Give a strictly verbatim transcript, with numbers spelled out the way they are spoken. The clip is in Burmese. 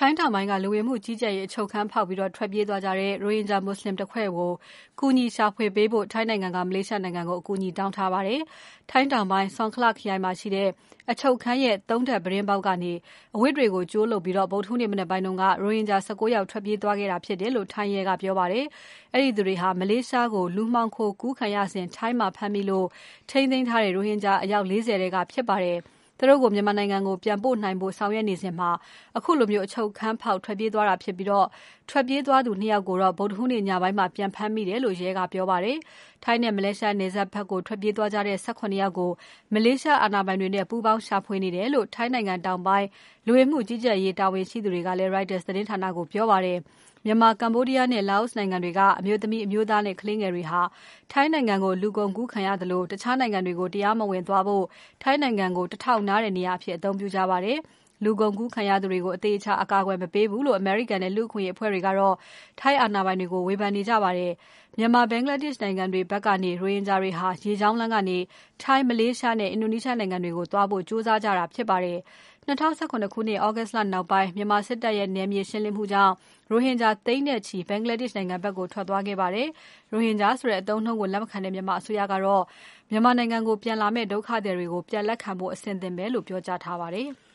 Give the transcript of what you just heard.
ထိုင်းတောင်ပိုင်းကလူဝင်မှုကြီးကြပ်ရေးအချုပ်ခန်းဖောက်ပြီးထွက်ပြေးသွားကြတဲ့ရိုဟင်ဂျာမွတ်ဆလင်တဖွဲ့ကိုကူညီရှာဖွေပေးဖို့ထိုင်းနိုင်ငံကမလေးရှားနိုင်ငံကိုအကူအညီတောင်းထားပါတယ်။ထိုင်းတောင်ပိုင်း Songkhla ခရိုင်မှာရှိတဲ့အချုပ်ခန်းရဲ့သုံးထပ်ပြတင်းပေါက်ကနေအဝတ်တွေကိုကြိုးလုပ်ပြီးဗုဒ္ဓဟူးနေ့မနက်ပိုင်းကရိုဟင်ဂျာ၁၉ယောက်ထွက်ပြေးသွားခဲ့တာဖြစ်တယ်လို့ထိုင်းရဲကပြောပါတယ်။အဲဒီသူတွေဟာမလေးရှားကိုလူမှောင်ခိုကူးခံရစဉ်ထိုင်းမှာဖမ်းမိလို့ထိန်းသိမ်းထားတဲ့ရိုဟင်ဂျာအယောက်၄၀ထဲကဖြစ်ပါတယ်။သူတို့ကိုမြန်မာနိုင်ငံကိုပြန်ပို့နိုင်ဖို့ဆောင်ရွက်နေစဉ်မှာအခုလိုမျိုးအချုပ်ခန်းဖောက်ထွက်ပြေးသွားတာဖြစ်ပြီးတော့ထွက်ပြေးသွားသူနှစ်ယောက်ကိုတော့ဗုဒ္ဓဟူးနေ့ညပိုင်းမှာပြန်ဖမ်းမိတယ်လို့ရဲကပြောပါတယ်။ထိုင်းနဲ့မလေးရှားနယ်စပ်ဘက်ကိုထွက်ပြေးသွားကြတဲ့၁၇ယောက်ကိုမလေးရှားအာဏာပိုင်တွေနဲ့ပူးပေါင်းရှာဖွေနေတယ်လို့ထိုင်းနိုင်ငံတောင်ပိုင်းလူဝင်မှုကြီးကြပ်ရေးတာဝန်ရှိသူတွေကလည်း Reuters သတင်းဌာနကိုပြောပါတယ်။မြန်မာကမ္ဘောဒီးယားနဲ့လာအိုနိုင်ငံတွေကအမျိုးသမီးအမျိုးသားနဲ့ကလေးငယ်တွေဟာထိုင်းနိုင်ငံကိုလူကုန်ကူးခံရသလိုတခြားနိုင်ငံတွေကိုတရားမဝင်သွားဖို့ထိုင်းနိုင်ငံကိုတထောက်နားတဲ့နေရာအဖြစ်အသုံးပြုကြပါတယ်။လူကုန်ကူးခံရသူတွေကိုအသေးချာအကာအကွယ်မပေးဘူးလို့ American နဲ့လူ့အခွင့်အရေးအဖွဲ့တွေကတော့ထိုင်းအာဏာပိုင်တွေကိုဝေဖန်နေကြပါတယ်။မြန်မာဘင်္ဂလားဒေ့ရှ်နိုင်ငံတွေဘက်ကနေရိုဟင်ဂျာတွေဟာရေကြောင်းလမ်းကနေထိုင်းမလေးရှားနဲ့အင်ဒိုနီးရှားနိုင်ငံတွေကိုသွားဖို့ကြိုးစားကြတာဖြစ်ပါတယ်။၂၀၁၇ခုနှစ်သြဂုတ်လနောက်ပိုင်းမြန်မာစစ်တပ်ရဲ့နယ်မြေရှင်းလင်းမှုကြောင့်ရိုဟင်ဂျာသိန်းနဲ့ချီဘင်္ဂလားဒေ့ရှ်နိုင်ငံဘက်ကိုထွက်သွားခဲ့ပါတယ်။ရိုဟင်ဂျာဆိုတဲ့အသုံးအနှုန်းကိုလက်မခံတဲ့မြန်မာအစိုးရကတော့မြန်မာနိုင်ငံကိုပြန်လာမယ့်ဒုက္ခသည်တွေကိုပြန်လက်ခံဖို့အဆင်သင့်ပဲလို့ပြောကြားထားပါတယ်။